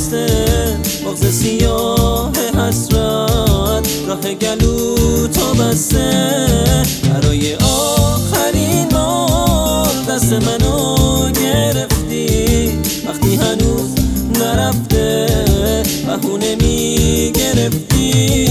نشسته، مغز سیاه حسرت راه گلو تا بسته. برای آخرین بار دست منو گرفتی، وقتی هنوز نرفته بهونه میگرفتی.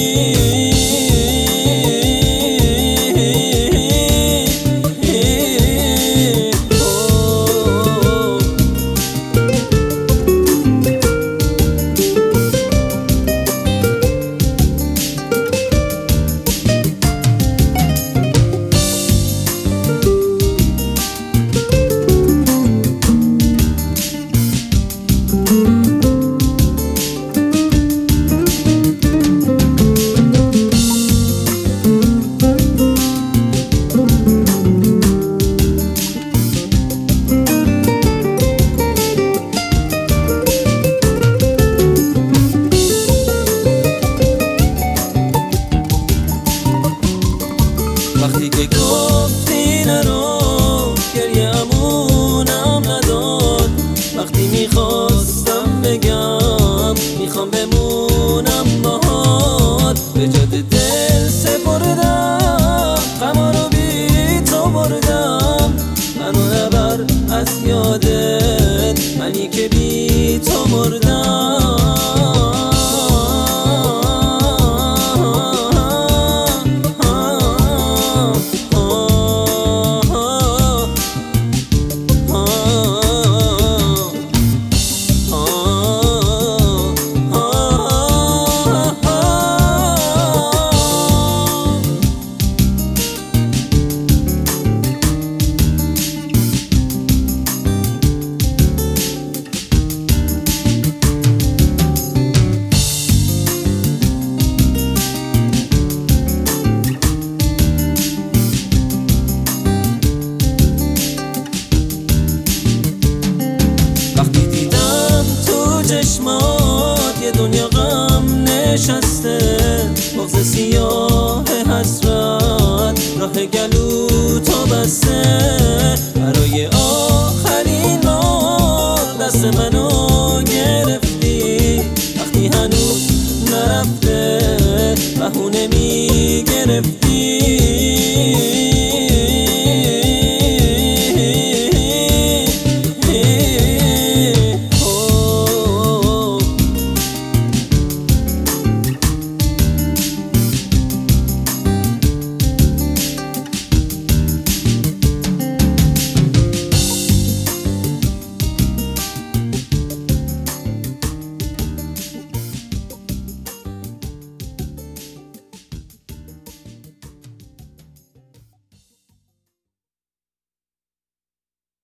وقتی که گفتی نرو گریه‌مونم نداد، وقتی میخواستم بگم میخوام بمونم باهات، به جاد دل سپردم غما رو بی تو بردم. منو نبر از یادت، منی که بی تو مردم. وقتی دیدم تو چشمات یه دنیا غم نشسته، مغز سیاه حسرت راه گلو تا بسته. برای آخرین بار دست منو